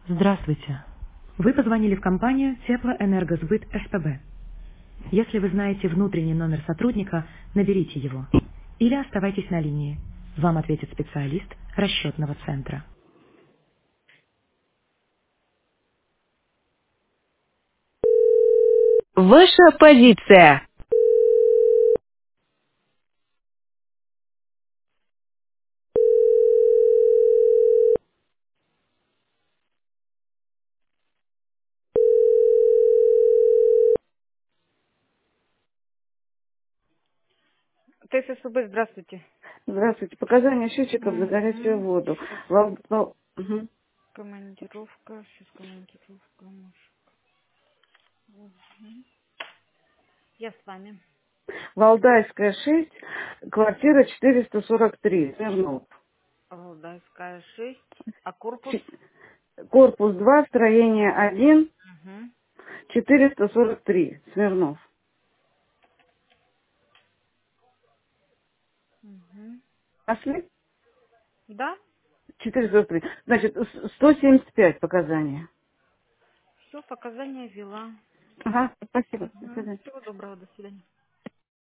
Здравствуйте. Вы позвонили в компанию Теплоэнергосбыт СПБ. Если вы знаете внутренний номер сотрудника, наберите его. Или оставайтесь на линии. Вам ответит специалист расчетного центра. Ваша позиция. ТССБ, здравствуйте. Здравствуйте. Показания счетчиков за горячую Угу. воду. Мгм. Командировка, сейчас командировка. Я с вами. Валдайская, 6, квартира 443, Смирнов. Валдайская 6. А корпус? Ч- Корпус 2, строение 1, Угу. 443, Смирнов. Угу. Нашли? Да? 443. Значит, 175 показания. Все, показания ввела. Ага, спасибо. До Угу. свидания. Всего доброго, до свидания.